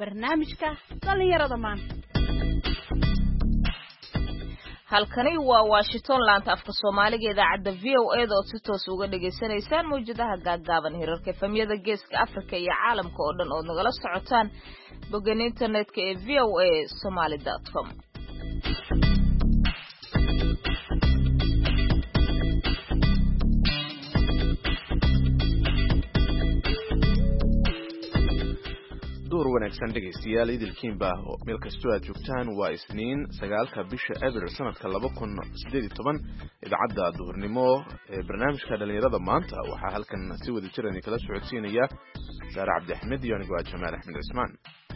barnaamijka dhalinyarada maanta. halkani waa Washington laanta afka Soomaaliga idaacada VOA oo si toos uga dhageysanaysaan mowjadaha gaagaaban hirarka efemyada geeska Afrika iyo caalamka oo dhan oo nagala socotaan boggan internetka ee voasomali.com. wanaagsan dhegeystayaal idilkiinba meel kastoo aad joogtaan waa Isniin 9 bisha Abriil sanadka 2018 idaacada duhurnimo ee barnaamijka dhalinyarada maanta waxaa halkan si wada jir ah kala socodsiinaya Saara Cabdi Axmed iyo aniga Jamaal Axmed Ismaan.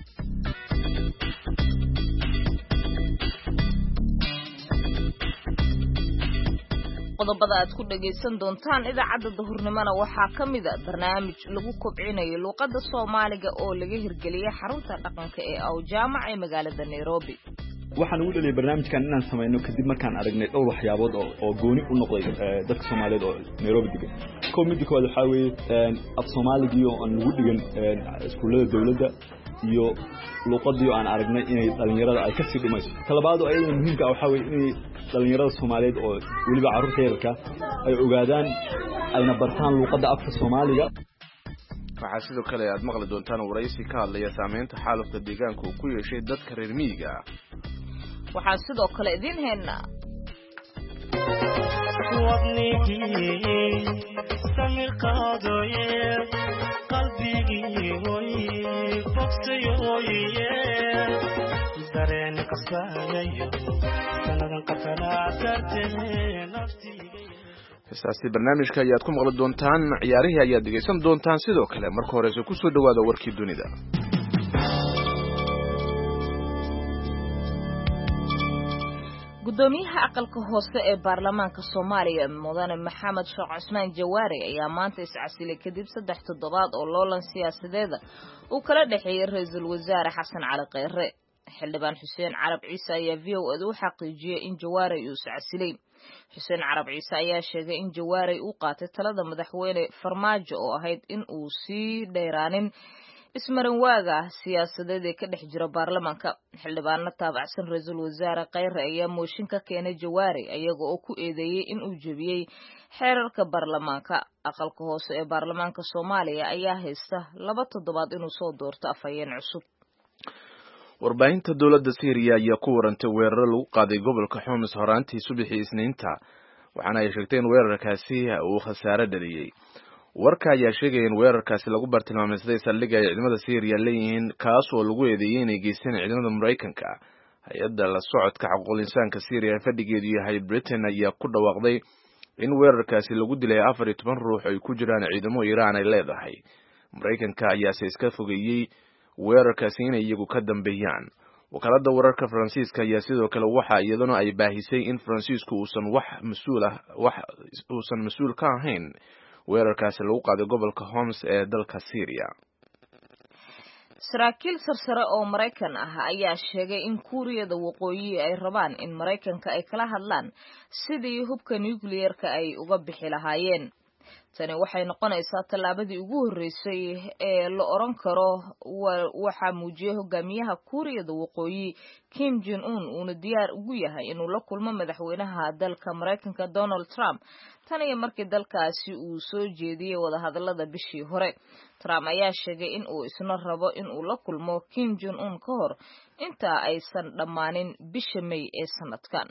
qodobada aad ku dhageysan doontaan idaacada duhurnimona waxaa kamid ah barnaamij lagu kobcinayo luqadda Soomaaliga oo laga hirgeliyay xarunta dhaqanka ee Awjaamac ee magaalada Nairobi. waxaan ugu dhaliyay barnaamijkan inaan sameeyno kadib markaan aragnay dhowr waxyaabood oo gooni u noqday dadka Soomaaliyeed oo Nairobi degan. Koomidikood waxa weeye af Soomaaliga oo aan lagu dhigan iskuulada dawladda iyo luqadii aan aragnay inay dhalinyarada ay ka sii dhimayso. Talabaad oo ay muhiimka ah waxa weeye inay dhalinyarada Soomaaliyeed oo waliba carruurta yarka ay ogaadaan ayna bartaan luqadda afka Soomaaliga. waxaa sidoo kale aad maqli doontaan waraysi ka hadlaya saameynta xaalufka deegaanka uu ku yeeshay dadka reer miyiga. waxaan sidoo kale idin haynaa heestaasi barnaamijka ayaad ku maqli doontaan, ciyaarihii ayaad dhegeysan doontaan. sidoo kale marka horeyse ku soo dhawaada warkii dunida. gudoomiyaha aqalka hoose ee baarlamaanka Soomaaliya mudane Maxamed Sheekh Cusmaan Jawaari ayaa maanta iscasilay kadib 3 toddobaad oo loolan siyaasadeed uu kala dhaxeeyay ra'iisul wasaare Xasan Cali Kheyre. xildhibaan Xuseen Carab Ciise ayaa VOA u xaqiijiyay in Jawaari uu iscasilay. Xuseen Carab Ciise ayaa sheegay in Jawaari uu qaatay talada madaxweyne Farmaajo oo ahayd in uu sii dheeraanin ismarin waaga siyaasadeed ee ka dhex jira baarlamaanka. xildhibaano taabacsan ra'iisul wasaare Kheyre ayaa mooshin ka keenay Jawaari ayaga oo ku eedeeyay in uu jabiyay xeerarka baarlamaanka. aqalka hoose ee baarlamaanka Soomaaliya ayaa haysta 2 toddobaad inuu soo doorto afhayeen cusub. warbaahinta dawladda Syria ayaa ku warantay weerar lagu qaaday gobolka Homs horaantii subaxii Isniinta, waxaana ay sheegtay in weerarkaasi uu khasaare dhaliyay. warka ayaa sheegay in weerarkaasi lagu bartilmaameedsaday saldhigga ay ciidamada Syria leeyihiin kaas oo lagu eedeeyay inay geysteen ciidamada Mareykanka. hay-adda la socodka xuquuqul insaanka Syria fadhigeedu yahay Britain ayaa ku dhawaaqday in weerarkaasi lagu dilay 14 ruux ay ku jiraan ciidamo Iiraan ay leedahay. Mareykanka ayaa iska fogeeyay weerarkaasi inay iyagu ka dambeeyaan. wakaaladda wararka Faransiiska ayaa sidoo kale waxa iyaduna ay baahisay in Faransiisku uusan mas'uul ka ahayn weerarkaasi lagu qaaday gobolka Homs ee dalka Syria. saraakiil sarsare oo Mareykan ah ayaa sheegay in Kuuriyada Waqooyi ay rabaan in Mareykanka ay kala hadlaan sidii hubka nuclear-ka ay uga bixi lahaayeen. tani waxay noqonaysaa tallaabadii ugu horeysay ee la oran karo waxa muujiyay hogaamiyaha Kuuriyada Waqooyi Kim Jong-un uu diyaar ugu yahay inuu la kulmo madaxweynaha dalka Mareykanka Donald Trump tan iyo markii dalkaasi uu soo jeediyay wadahadalada bishii hore. Trump ayaa sheegay in uu isna rabo in uu la kulmo Kim Jong-un ka hor inta aysan dhammaanin bisha May ee sanadkan.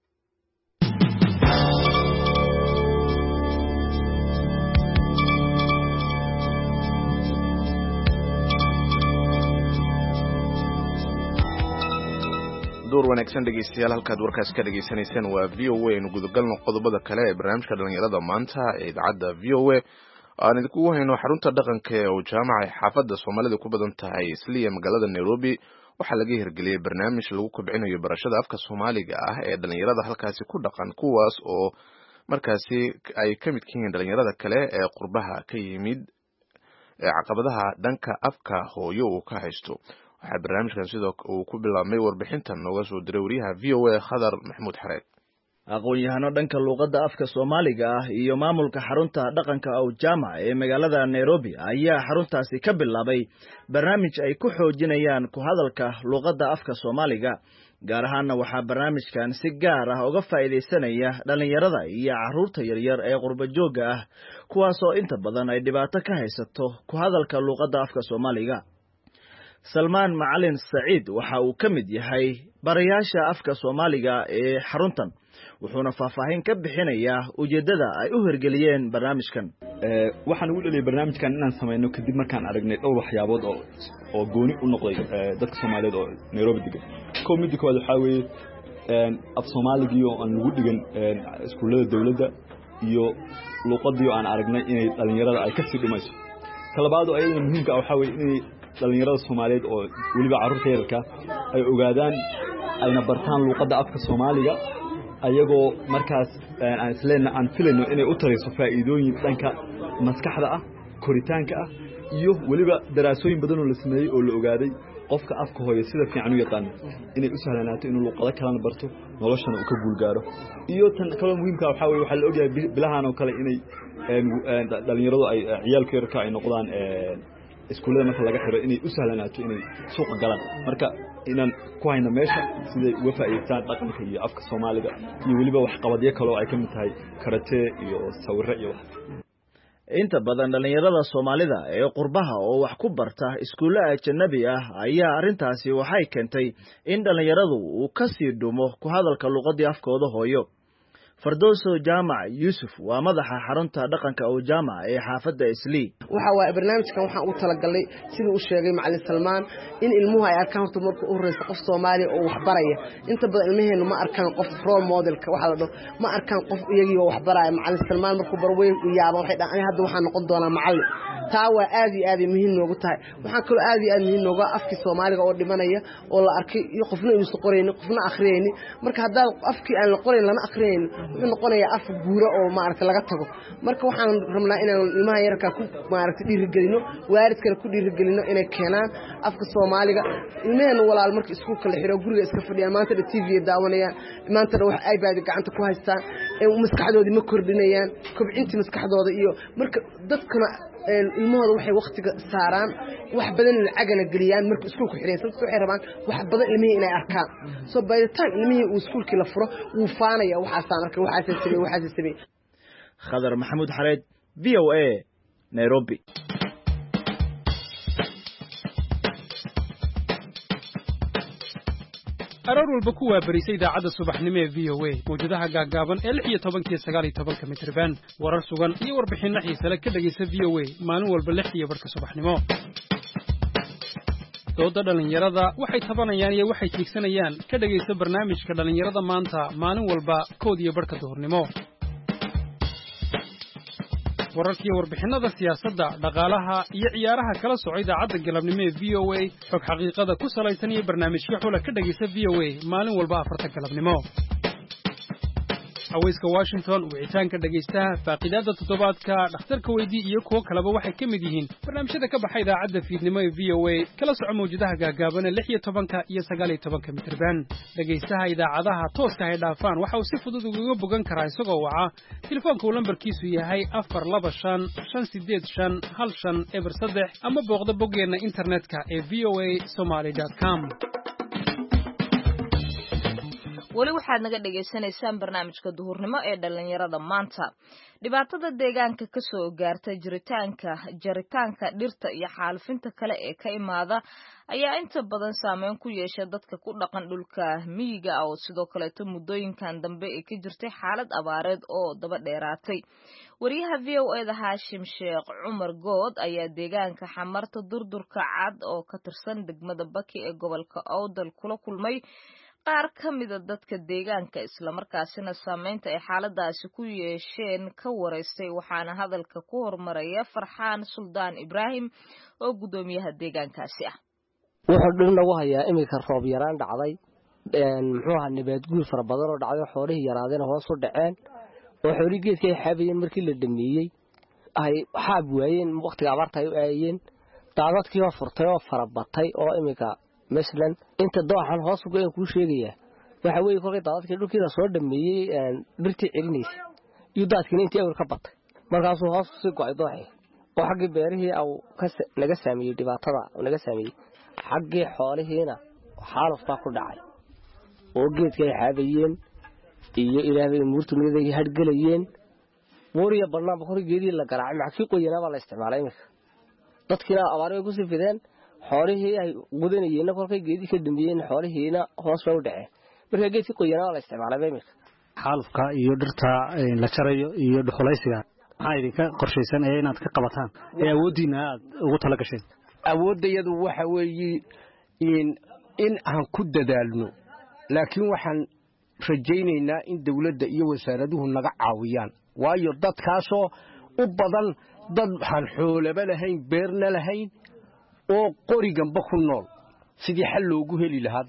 door wanaagsan dhegeystayaal halkaad warkaas ka dhageysanaysaan waa VOA inu gudagalno qodobada kale ee barnaamijka dhalinyarada maanta ee idaacada VOA aan idinku hayno xarunta dhaqanka ee Awjaamac ee xaafadda Soomaalida ku badan tahay isla magaalada Nairobi. waxaa laga hirgeliyay barnaamij lagu kobcinayo barashada afka Soomaaliga ah ee dhalinyarada halkaasi ku dhaqan, kuwaas oo markaasi ay ka mid yihiin dhalinyarada kale ee qurbaha ka yimid ee caqabadaha dhanka afka hooyo uu ka haysto. waxaa barnaamijkan sidoo uu ku bilaabmay warbixintan nooga soo diray wariyaha VOA Khadar Maxamuud Xareed. aqoon-yahano dhanka luuqadda afka Soomaaliga ah iyo maamulka xarunta dhaqanka Awjama ee magaalada Nairobi ayaa xaruntaasi ka bilaabay barnaamij ay ku xoojinayaan ku hadalka luuqadda afka Soomaaliga gaar ahaan waxa barnaamijkan si gaar ah uga faa'iideysanaya dhalinyarada iyo caruurta yaryar ee qurba jooga ah kuwaas oo inta badan ay dhibaato ka haysato ku hadalka luuqadda afka Soomaaliga. Salmaan Macalin Saciid waxa uu ka mid yahay barayaasha afka Soomaaliga ee xaruntan wuxuuna faahfaahin ka bixinayaa ujeedada ay u hirgeliyeen barnaamijkan. waxaan ugu dhaliyay barnaamijkan inaan sameeyno kadib markaan aragnay dhowr waxyaabood oo gooni u noqday dadka Soomaaliyeed oo Nairobi degan. Midda koowaad waxa weeye af Soomaaliga oo aan lagu dhigan iskuulada dawladda iyo luqadii aan aragnay inay dhalinyarada ay ka sii dhimayso. Talabaad oo ayadana muhiimka ah waxa weeye in dhalinyarada Soomaaliyeed oo waliba caruurta yarka ay ogaadaan ayna bartaan luqadda afka Soomaaliga ayagoo markaas aan filayno inay u tarayso faa'iidooyin dhanka maskaxda ah, koritaanka ah iyo waliba daraasooyin badan oo la sameeyay oo la ogaaday qofka afka hooyo sida fiican u yaqaan inay u sahlanaato inuu luqado kale barto noloshana uu ka guulgaaro. iyo tan kale muhiimka waxa weeye waxa la ogyahay bilahan oo kale inay dhalinyaradu ay ciyaalka yarka ay noqdaan iskuulada marka laga xiro inay u sahlanaato inay suuq galaan. marka inaan ku hayno meesha sida uga faa'iideystaan dhaqanka iyo afka Soomaaliga iyo waliba wax qabadyo kale oo ay ka mid tahay karate iyo sawirro iyo wax. inta badan dhalinyarada Soomaalida ee qurbaha oo wax ku barta iskuulada ajnabi ah ayaa arintaasi waxay keentay in dhalinyaradu uu ka sii dhumo ku hadalka luqadii afkooda hooyo. Fardooso Jaamac Yusuf waa madaxa xarunta dhaqanka Awjama ee xaafadda Islii. waxa waa barnaamijkan waxaan u talagalay sidii uu sheegay Macalin Salmaan in ilmuhu ay arkaan horta marka uu horeyso qof Soomaali oo wax baraya. inta badan ilmaheenu ma arkaan qof role modelka waxa la dhaho ma arkaan qof iyagii oo wax baraya. Macalin Salmaan markuu barweyn u yaabo waxay dhahaan hadda waxaan noqon doonaa macallin. taa waa aad iyo aad muhiim noogu tahay. waxaan kale aad iyo aad muhiim nooga afkii Soomaaliga oo dhimanaya oo la arkay iyo qofna uu soo qorayni qofna akhriyayni. marka hadda afkii aan la qorayn lana akhriyayni wuxuu noqonayaa af guura oo maaragtay laga tago. marka waxaan rabnaa inaan ilmaha yarka ku maaragtay dhiirigelino waalidkana ku dhiirigelino inay keenaan afka Soomaaliga. ilmaheena walaal markii iskuulka la xiro guriga iska fadhiyaan maanta TV daawanayaan maanta wax iPad gacanta ku haystaan maskaxdoodii ma kordhinayaan kobcintii maskaxdooda iyo marka dadkana ilmahooda waxay waqtiga saaraan wax badan lacagana galiyaan marka iskuulku xireen sababtoo waxay rabaan wax badan ilmihii inay arkaan. so by the time ilmihii uu iskuulkii la furo wuu faanaya waxaasaan arkay waxaas sameeyay. Khadar Maxamuud Xareed VOA Nairobi. aroor walba ku waabarisay idaacadda subaxnimo ee VOA mawjadaha gaagaaban ee 16 iyo 19 mitirban warar sugan iyo warbixinno xiiso leh ka dhageysa VOA maalin walba 6:00 subaxnimo. dooda dhalinyarada waxay tabanayaan iyo waxay tiigsanayaan ka dhageysa barnaamijka dhalinyarada maanta maalin walba 1:00 duhurnimo. wararkii warbixinada siyaasadda dhaqaalaha iyo ciyaaraha kala socda idaacadda galabnimo ee VOA xog xaqiiqada ku salaysan iyo barnaamijyo xula ka dhageysa VOA maalin walba 4 galabnimo. hawayska Washington wicitaanka dhageystaha faaqidaada toddobaadka dhakhtarka weydii iyo kuwa kaleba waxay ka mid yihiin barnaamijyada ka baxay idaacadda fiidnimo ee VOA kala soco mawjadaha gaagaaban ee 16 iyo 19 mitirban. dhageystaha idaacadaha tooska ay dhaafaan waxa uu si fudud uga bogan karaa isagoo waca telefoonka uu lambarkiisu yahay 425-585-1503 ama booqda boggeena internetka ee voasomali.com. weli waxaad naga dhageysanaysaan barnaamijka duhurnimo ee dhalinyarada maanta. dhibaatada deegaanka ka soo gaarta jaritaanka dhirta iyo xaalufinta kale ee ka imaada ayaa inta badan saameyn ku yeesha dadka ku dhaqan dhulka miyiga oo sidoo kaleeto muddooyinkan dambe ee ka jirtay xaalad abaareed oo daba dheeraatay. wariyaha VOA-da Haashim Sheekh Cumar Good ayaa deegaanka xamarta durdurka cad oo ka tirsan degmada Baki ee gobolka Awdal kula kulmay qaar ka mid ah dadka deegaanka isla markaasina saameynta ay xaaladaasi ku yeesheen ka wareystay waxaana hadalka ku hormaraya Farxaan Suldaan Ibraahim oo gudoomiyaha deegaankaasi ah. wuxuu dhin lagu hayaa imika roob yaraan dhacday muxuu ahaa nabaad guur fara badan oo dhacday xoolihii yaraadeen hoos u dhaceen oo xoolihii geedkay xaabiyeen markii la dhameeyay ay xaab waayeen waqtiga abaarta ay u aayeen daadadkii oo furtay oo fara batay oo imika مثلا انت dooxan hoos uga ku sheegaya waxa weeye kolkay daadadkii dhulkiisa soo dhameeyey dhirtii celinaysay iyo daadkiina intii awr ka batay markaasuu hoos sii go'ay dooxii oo xaggii beerihii naga saameeyey dhibaatada naga saameeyey xaggii xoolihiina xaaluf baa ku dhacay oo geedka ay xaabayeen iyo ilaahay muurtumada ay hadgalayeen wariya barnaamij hore geedii la garaacay maxkii qoyana baa la isticmaalay imika dadkina abaar ay ku sii fideen xoolihii ay gudanayeen kolkay geedii ka dambeeyeen xoolihiina hoos u dhacay marka geedkii qoyana baa la isticmaalay imika xaalufka iyo dhirta la jarayo iyo dhuxulaysiga maxaa idinka qorshaysan inaad ka qabataan awoodiina aad ugu tala gasheen awoodayadu waxa weeye in aan ku dadaalno laakiin waxaan rajaynaynaa in dawladda iyo wasaaraduhu naga caawiyaan waayo dadkaasoo u badan dad waxaan xoolaba lahayn beerna lahayn oo qoriganba ku nool sidii xal loogu heli lahaa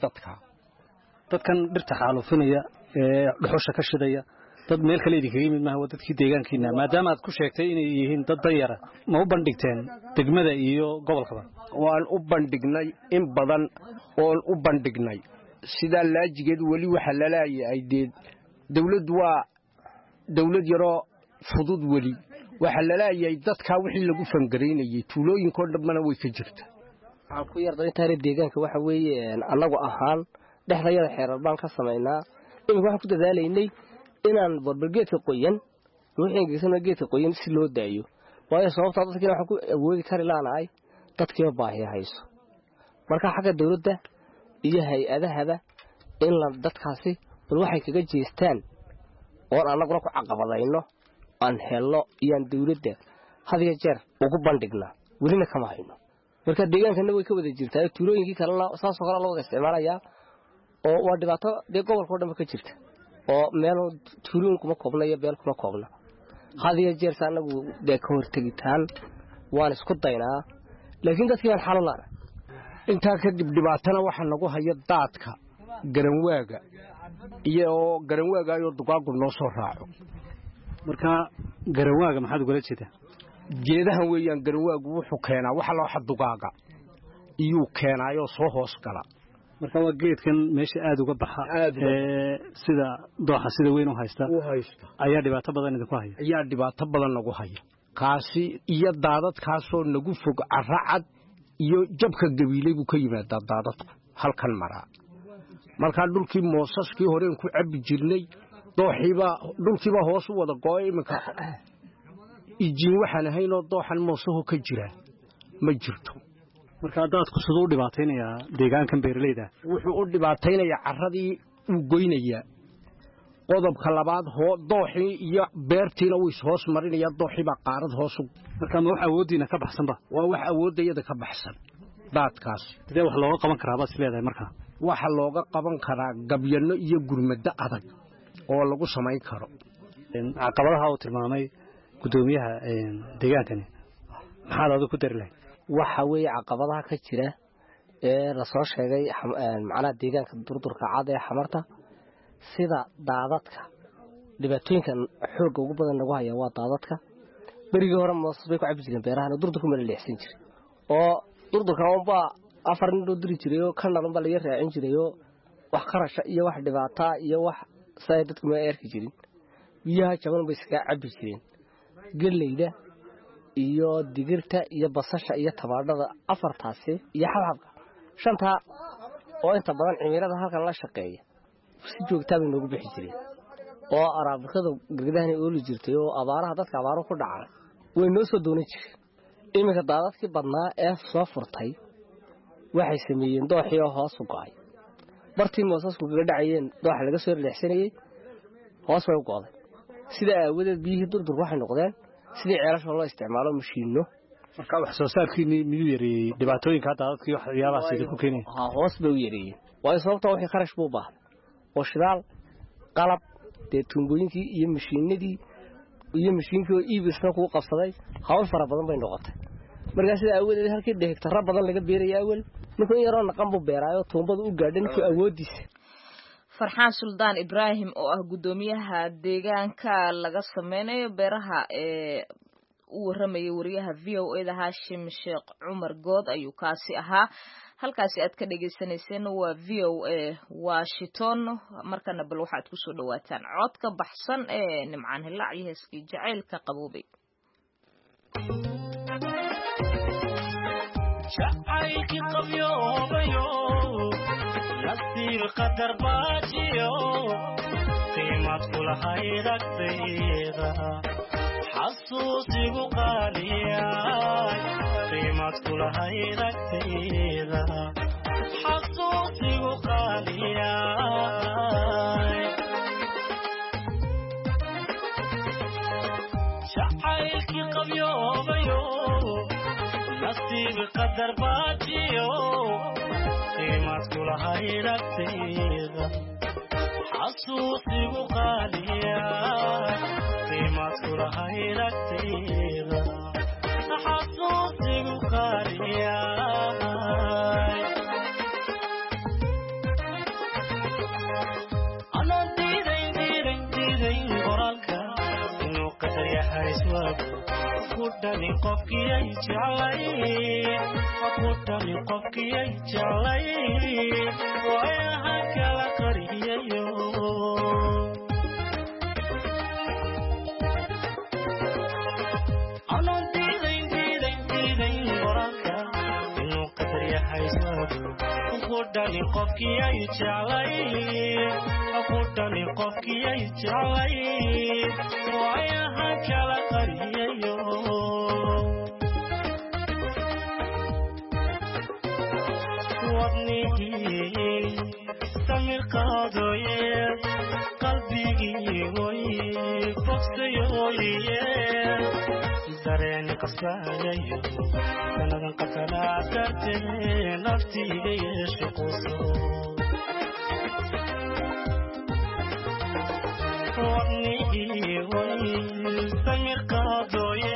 dadkan dhirta xaalufinaya dhuxusha ka shidaya dad meel kale idinkaga yimid maaha waa dadkii deegaankiina maadaama aad ku sheegtay inay yihiin dad danyara ma u bandhigteen degmada iyo gobolkaba waan u bandhignay in badan oon u bandhignay sidaa laajigeed weli waxa laleeyahay dee dawladdu waa dawlad yaroo fudud weli waxa laleeyahay dadkaa wixii lagu fangaraynayay tuulooyinkoo dhanbana way ka jirta waxaan ku yarda intaana deegaanka waxa weeye annagu ahaan dhexdayada xeerar baan ka samaynaa imika waxaan ku dadaalaynay inaan barbargeedka qoyan wixii geesana geedka qoyan si loo daayo waayo sababta dadkina waxaan ku awoodi kari laanahay dadkiiba baahi hayso marka xagga dawladda iyo hay-adahaba in la dadkaasi bal waxay kaga jeestaan oo annaguna ku caqabadayno aan helno iyaan dawladda had iyo jeer ugu bandhignaa welina kama hayno marka deegaankana way ka wada jirtaa tuulooyinkii kalena saasoo kale loo wada isticmaalayaa oo waa dhibaato dee gobolka oo dhan ka jirta oo meel tuulooyin kuma koobna iyo beel kuma koobna had iyo jeer anagu dee ka hortegitaan waan isku daynaa laakiin dadkii aan xal u laana intaa kadib dhibaatana waxa nagu haya daadka garanwaaga iyo garanwaaga ayuu dugaagu noo soo raaco marka garanwaaga maxaad ugala jeedaa geedahan weeyaan garanwaagu wuxuu keenaa waxa loo xadugaaga iyuu keenaayoo soo hoos gala marka waa geedkan meesha aad uga baxa sida dooxa sida weyn u haysta ayaa dhibaato badan idinku haya ayaa dhibaato badan nagu haya kaasi iyo daadadkaasoo nagu fog caracad iyo jabka gabiilay buu ka yimaadaa daadadku halkan maraa markaa dhulkii moosaskii horeen ku cabbi jirnay dhulkiiba hoos u wada go'ay iminka ijiin waxaan ahaynoo dooxan moosaho ka jira ma jirto marka daadku siduu u dhibaataynayaa deegaankan beeralayda wuxuu u dhibaataynayaa carradii uu goynayaa qodobka labaad dooxii iyo beertiina wuu is-hoos marinayaa dooxii baa qaarad hoosu marka ma wax awooddiina ka baxsanba waa wax awooddayada ka baxsan daadkaas sidee wax looga qaban karaa baad is leedahay markaa waxa looga qaban karaa gabyanno iyo gurmaddo adag oo lagu samayn karo caqabadaha uu tilmaamay guddoomiyaha deegaankani maxaad adigu ku dari lahayd waxa weeye caqabadaha ka jira ee la soo sheegay macnaha deegaanka durdurka cad ee xamarta sida daadadka dhibaatooyinka xoogga ugu badan lagu haya waa daadadka berigii hore moosas bay ku cabbi jireen beerahana durdurku mala leexsan jiray oo durdurka unbaa 4 nin loo diri jiray oo kan dhanba laga raacin jiray oo wax qarasha iyo wax dhibaata iyo wax say dadku ma eerki jirin biyaha jaban bay iska cabbi jireen galeyda iyo digirta iyo basasha iyo tabaadhada afartaasi iyo xabxabka shanta oo inta badan cimilada halkan la shaqeeya si joogta bay noogu bixi jireen oo araabkada gagdahan oo li jirtay oo abaaraha dadka abaaro ku dhacay way noo soo doonan jireen iminka daadadkii badnaa ee soo furtay waxay sameeyeen dooxii oo hoos u go'ay bartii moosasku kaga dhacayeen dooxa laga soo leexsanayay hoos way u go'day sida aawadeed biyihii durdur waxay noqdeen sidii ceelasha loo isticmaalo mashiino marka wax soo saarkiini miduu yareeyay dhibaatooyinka daadadkii waxyaabahaas idinku keenay hoos bay u yareeyeen waayo sababta wixii kharash buu baahnaa oo shidaal qalab dee tuumbooyinkii iyo mashiinadii iyo mashiinkii oo iibisna kugu qabsaday hawl fara badan bay noqotay markaa sida aawadeed halkii hektarra badan laga beeraya awal ninkuu in yaroo naqan buu beeraayo tuumbada u gaadhay ninkuu awoodiisa farxaan suldaan ibraahim oo ah guddoomiyaha deegaanka laga sameynayo beeraha ee u waramayay wariyaha v o e da Hashim Sheekh Cumar Good ayuu kaasi ahaa halkaasi aad ka dhagaysanayseen waa VOA Washington markana bal waxaad ku soo dhawaataan codka baxsan ee nimcaan hilaac iyo heeskii jacaylka qaboobay jacaylki qabyoobayo nasiib qadar baajiyo qiimad kulahayd agtayda xasuusigu qaaliyay qiimad kulahayd agtayda xasuusigu qaaliyay jacaylki qabyoobayo nasiib qadar baajiyo qiimad kulahayd agtayda xasuusigu qaaliyay qiimad kulahayd agtayda xasuusigu qaaliyay anaan diidayn qoraalka inuu qadar yahay iswaagu kudhani qofkiyay jeclay kudhani qofkiyay jeclay waayaha kala qariyayo anaan diidayn qoraalka inuu qadar yahay iswaagu kudhani qofkiyay jeclay kudhani qofkiyay jeclay waayaha kala qariyayo wadnigii samir qaadooye qalbigii way bogsayoye dareen qasbayayo sanadan qatanaa dartee naftiga yeesho quso wadnigii way samir qaadooye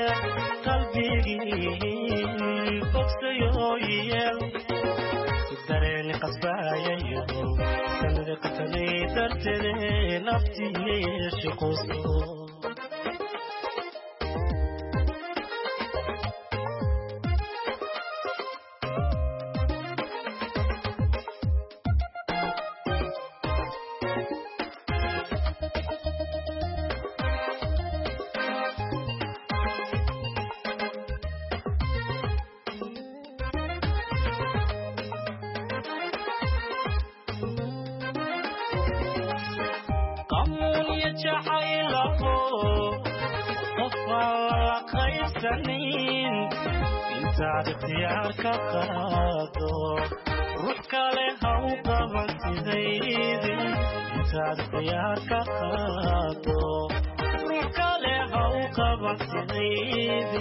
qalbigii bogsayoye dareen qasbayayo sanad qatanay dartee naftiga yeesho quso intaad ikhtiyaarka qaado ruux kale ha u qaban sidaydi intaad ikhtiyaarka qaado ruux kale ha u qaban sidaydi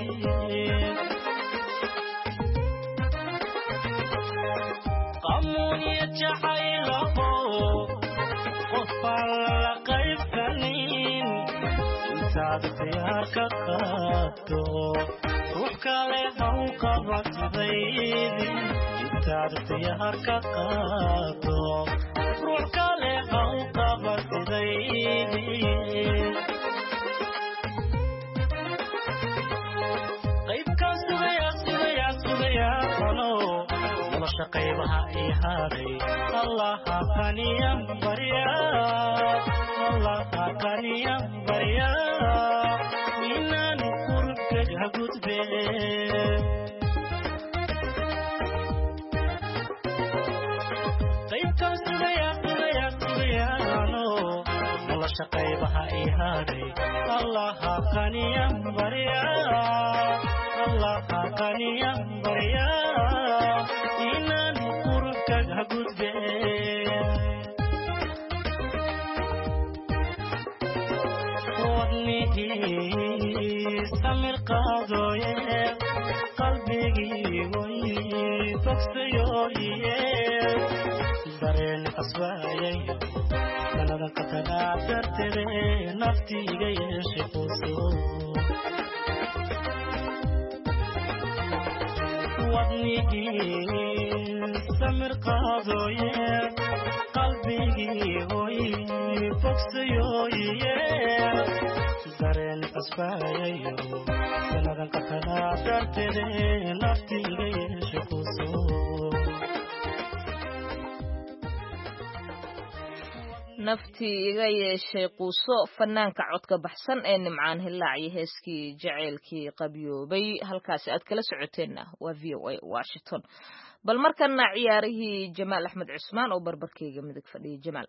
qamuuniya jacaylaho qofaan la qaybsanin intaad ikhtiyaarka qaado ruux kale ha u qaban sidaydi intaad ikhtiyaarka qaado ruux kale ha u qaban sidaydi qaybkaan sugayaa qano nolosha qaybaha ii haday allaha qaniyan barya allaha qaniyan barya inaan qurubkaga gudbe qaybkaan sugayaano nolosha qaybaha ii haday allaha qaniyan barya allaha qaniyan barya inaan qurubkaga gudbe samir qaadooye qalbigii way bogsayoye dareen qasbayayo sanadan qatanaa dartede naftiga yeeshe quso wadnigii samir qaadooye qalbigii way bogsayoye dareen qasbayayo sanadan qatanaa dartede naftiga yeeshe quso naftii iga yeeshay quuso fanaanka codka baxsan ee nimcaan hillaac iyo heeskii jaceylkii qabyoobay halkaasi aad kala socoteenna waa v o a washington bal markana ciyaarihii jamaal axmed cusmaan oo barbarkeyga midig fadhiyay jamaal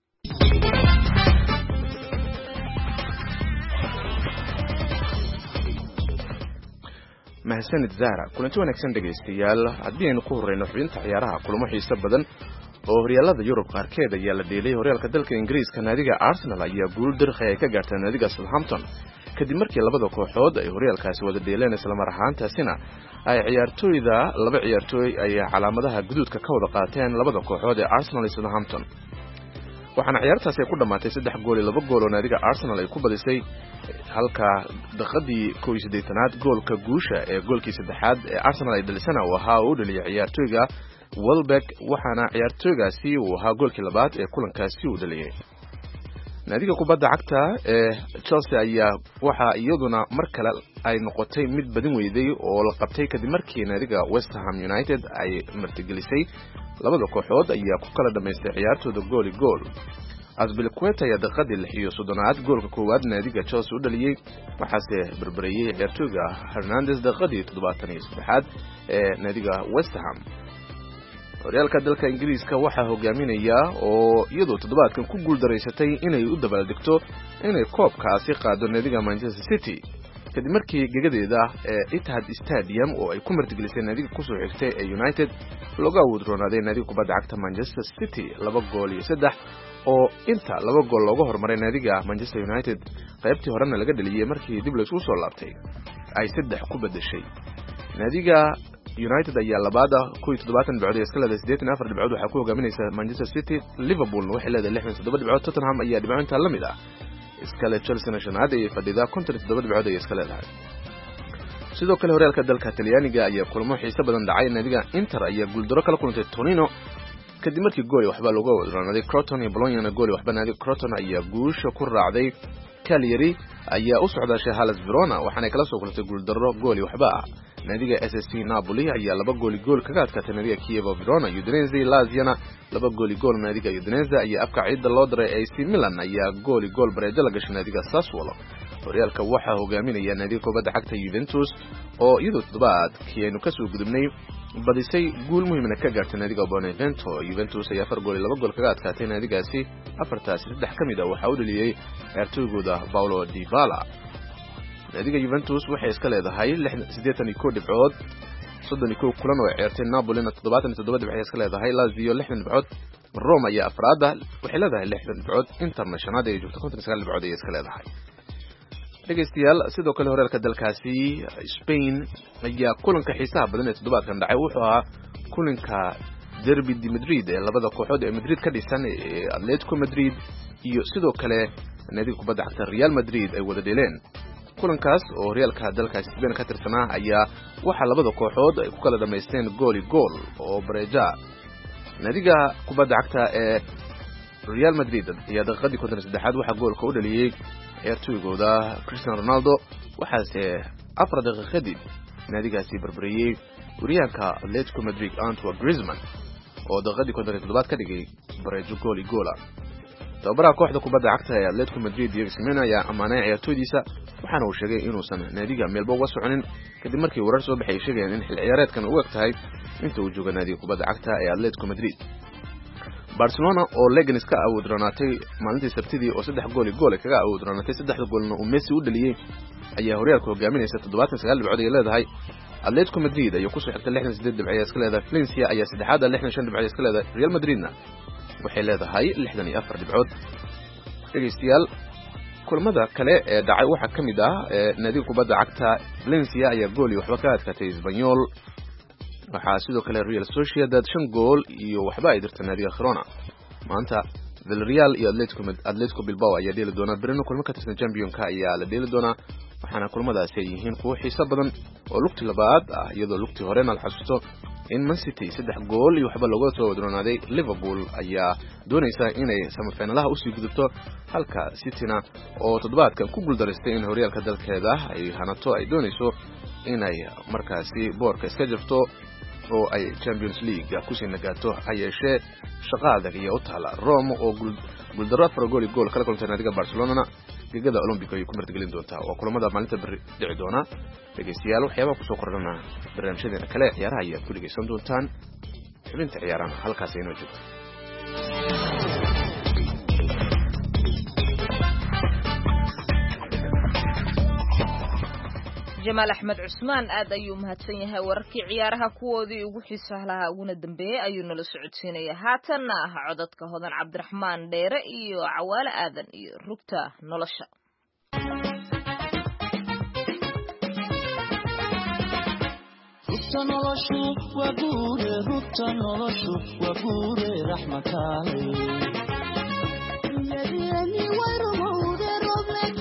mahadsanid zahra kulanti wanaagsan dhegaystayaal haddii aynu ku horreyno xubinta ciyaaraha kulamo xiiso badan oo horyaalada yurub qaarkeed ayaa la dheelay horyaalka dalka ingiriiska naadiga arsenal ayaa guul dirqi ay ka gaartay naadiga southampton kadib markii labada kooxood ay horyaalkaasi wada dheeleen islamar ahaantaasina ay laba ciyaartooy ay calaamadaha guduudka ka wada qaateen labada kooxood ee arsenal iyo southampton waxaana ciyaartaasi ay ku dhammaatay 3 gool iyo 2 gool oo naadiga arsenal ay ku badisay halka daqiiqadii 18aad goolka guusha ee goolkii saddexaad ee arsenal ay dhalisana uu ahaa uu dhaliyay ciyaartooyga Welbeck waxaana ciyaartooygaasi uu ahaa goolkii labaad ee kulankaasi uu dhaliyay naadiga kubadda cagta ee Chelsea ayaa waxa iyaduna mar kale ay noqotay mid badin weyday oo la qabtay kadib markii naadiga West Ham United ay martigelisay labada kooxood ayaa ku kala dhameystay ciyaartooda gool iyo gool Azpilicueta ayaa daqiiqadii 36aad goolka koowaad naadiga Chelsea u dhaliyay waxaase barbareeyay ciyaartooyga Hernandez daqiiqadii 73aad ee naadiga West Ham horyaalka dalka Ingiriiska waxaa hogaaminaya oo iyadoo toddobaadkan ku guul dareysatay inay u dabaaldegto inay koobkaasi qaado naadiga Manchester City kadib markii gegadeeda ee Etihad Stadium oo ay ku martigelisay naadiga ku soo xigtay ee United looga wadroonaaday naadiga kubadda cagta Manchester City 2 gool iyo 3 oo inta 2 gool looga hormaray naadiga Manchester United qaybtii horena laga dhaliyay markii dib loo soo laabtay ay 3 ku bedeshay naadiga United ayaa labaada 17 dhibcood iska leedahay 84 dhibcood waxa ku hogaaminaysa Manchester City Liverpool waxay leedahay 67 dhibcood Tottenham ayaa dhibcoonta la mid ah iska leedahay Chelsea shanaad ay fadhida 57 dhibcood ay iska leedahay sidoo kale horyaalka dalka Talyaaniga ayaa kulamo xiiso badan dhacay naadiga Inter ayaa guuldaro kala kulantay Torino kadib markii gool waxba looga wadroonaaday Crotone iyo Bologna gool waxba naadiga Crotone ayaa guusha ku raacday Cagliari ayaa u socdaashay Hellas Verona waxaana kala soo kulantay guuldaro gool waxba naadiga SSC Napoli ayaa 2 gool gool kaga adkaatay naadiga Chievo Verona Udinese Lazio 2 gool gool naadiga Udinese ayaa afka ciidda loo diray AC Milan ayaa gool gool bareejo la gashay naadiga Sassuolo horyaalka waxaa hogaaminaya naadiga kubadda cagta Juventus oo iyadoo toddobaadkii aynu ka soo gudubnay badisay guul muhiimna ka gaartay naadiga Benevento Juventus ayaa 4 gool 2 gool kaga adkaatay naadigaasi afartaasi 3 kamid ah waxa uu dhaliyay ciyaartooygooda Paulo Dybala naadiga Juventus waxay iska leedahay 81 dhibcood 32 kulan oo ciyaartay Napoli 77 dhibcood iska leedahay Lazio 60 dhibcood Roma ayaa afraada waxay leedahay 60 dhibcood Internacional ay joogto 59 dhibcood iska leedahay dhegeystayaal sidoo kale horyaalka dalkaasi Spain ayaa kulanka xiisaha badan ee toddobaadkan dhacay wuxuu ahaa kulanka Derby de Madrid ee labada kooxood ee Madrid ka dhisan ee Atletico Madrid iyo sidoo kale naadiga kubadda cagta Real Madrid ay wada dheeleen kulankaas oo horyaalka dalkaasi Spain ka tirsanaa ayaa waxa labada kooxood ay ku kala dhameysteen gool iyo gool oo bareeja naadiga kubadda cagta ee Real Madrid ayaa daqiiqadii 53aad waxa goolka u dhaliyay ciyaartooygooda Cristiano Ronaldo waxaase 4 daqiiqo kadib naadigaasi barbareeyay wariyaanka Atletico Madrid Antoine Griezmann oo daqiiqadii 57aad ka dhigay bareejo gool iyo gool tababaraha kooxda kubadda cagta ee Atletico Madrid Diego Simeone ayaa amaanay ciyaartooydiisa waxaana uu sheegay inuusan naadiga meelba uga soconin kadib markii warar soo baxay sheegayeen in xil ciyaareedkan uu egtahay inta uu joogo naadiga kubadda cagta ee Atletico Madrid Barcelona oo Leganes ka awood ranaatay maalintii Sabtidii oo 3 gool iyo gool kaga awood ranaatay 3 goolna uu Messi u dhaliyay ayaa horyaalka hogaaminaysa 79 dhibcood ay leedahay Atletico Madrid ayaa ku soo xigtay 68 dhibcood iska leedahay Valencia ayaa saddexaad 65 dhibcood iska leedahay Real Madridna waxay leedahay 64 dhibcood dhegeystayaal kulamada kale ee dhacay waxa kamid ah naadiga kubadda cagta Valencia ayaa gool iyo waxba ka adkaatay Espanyol waxaa sidoo kale Real Sociedad 5 gool iyo waxba ay dirtay naadiga Girona maanta Villarreal iyo Atletico Bilbao ayaa dheeli doona Breno kulmo ka tirsan Championka ayaa la dheeli doona waxaana kulamadaasi ay yihiin kuwo xiiso badan oo lugti labaad ah iyadoo lugti horena la xasuusto in Man City 3 gool iyo waxba looga soo wadroonaaday Liverpool ayaa doonaysa inay semifinalaha u sii gudubto halka Cityna oo toddobaadkan ku guuldareystay in horyaalka dalkeeda ay hanato ay doonayso inay markaasi boorka iska jirto oo ay Champions League kusii nagaato hayeeshee shaqo adag iyo u taala Rome oo guuldarro 4 gool iyo gool kala kulantay naadiga Barcelona ligada Olympico ay ku martigelin doontaa oo kulamada maalinta bari dhici doona dhageystayaal waxyaabaha kusoo kordhana barnaamijyadeena kale ciyaaraha ayaa ku dhageysan doontaan xubinta ciyaaraha halkaas inoo joogto جمال أحمد عثمان آد أيو مهتسنيها وركي عيارها كوودي وحيسها لها ونا دنبي أيو نلسعود سينيها هاتنا عددك هذا عبد الرحمن دير إيو عوال آذن إيو ركتا نلشا ركتا نلشو وقوري ركتا نلشو وقوري رحمة الله يديني ورمودي ربك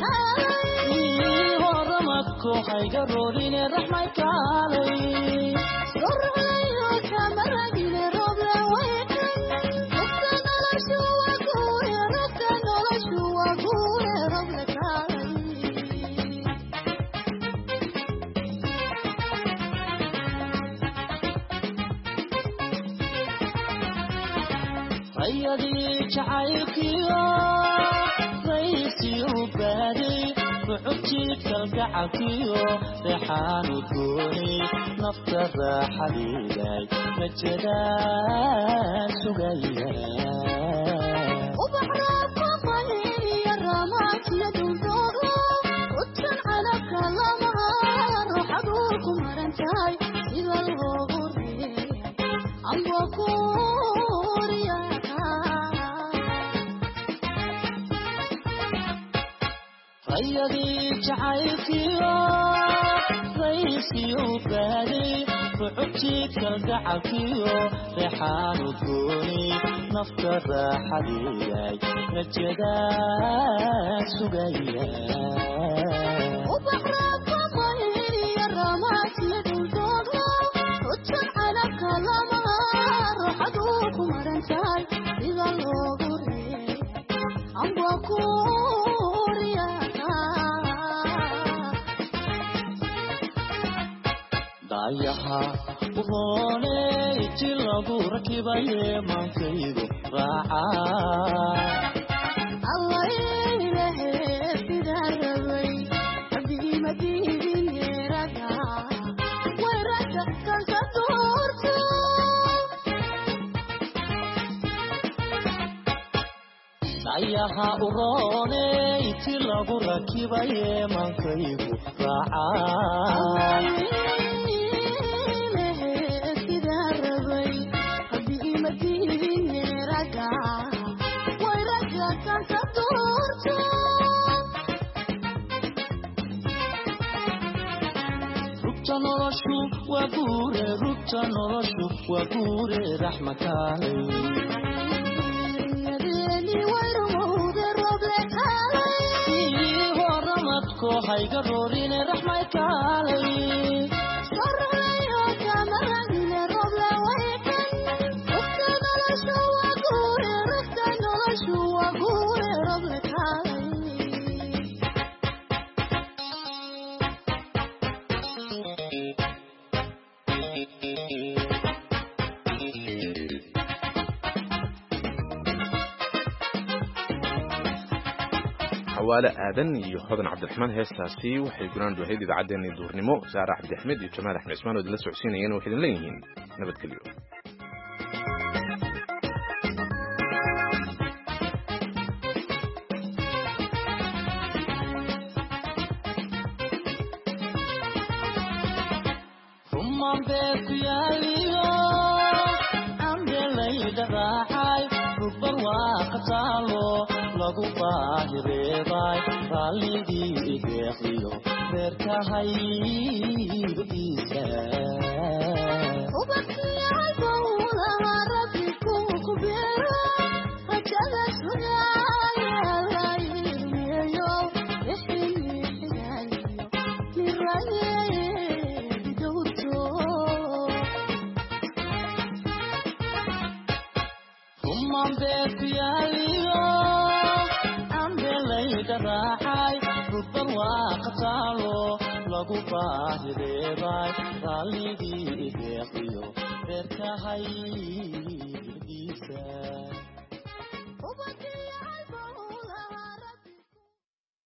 waxay garoodin raxmay kaalay sorrayo kamaragin roble weekan noloshu waa guure roble kaalay ayadii jacaylkiyo raysiyo baaday وعبتك القعكيو ريحان ودوني نفط حبيبي مجدان سقيا وبحرك طهيري الرمات يدوزورو وطن على كلامها روح أبوكم هرنتاي إذا الغبوري عم بكوريا ayadii jacaylkiyo raysiyo baaday rucubtiika gacalkiyo reexaan udgooni nafta raaxadiiday rajadaan sugaya ubaxraaka mahiriya ramaasiyaduldoodlo rujan calabka lamaha ruuxaduu ku marantahay sida loogu reey amba kuuriya ayaha uhoone inti lagu rakibaye maankaydu raaca allah ilahe sidaa rabay haddii madiidin yeeraga weerarka kanka doorto ayaha uhoone inti lagu rakibaye maankaydu raaca noloshu waa guure rugta noloshu waa guure raxmataale yadeeni wayrumowde roble kaalay horamadko hayga roorine raxmay kaalay sorrayo kamaragine roble waykan rugta noloshu waa guure rugta noloshu waa guure roble kaalay حوالة آذن يحضن عبد الرحمن هيستاسي وحي قران دوهيد إذا عدن يدور نمو سارة عبد الحميد وجمال أحمد عثمان ودلس عسين ين وحيدن ليهين نبت كل يوم ثم بيت ياليو عم بليد راحاي ربر واقتالو lagu baahireebay raalligii ideeqiyo reerka haybiisa ubadkiyay bowlaha rabbi ku beero rajada sugaayayirmeeyo ixini xigaaliyo mirayeedi dowto umman beeku yaaliyo راحاي rutan waa qataalo lagu baahideebay raalligii deeqiyo reerka haydiisa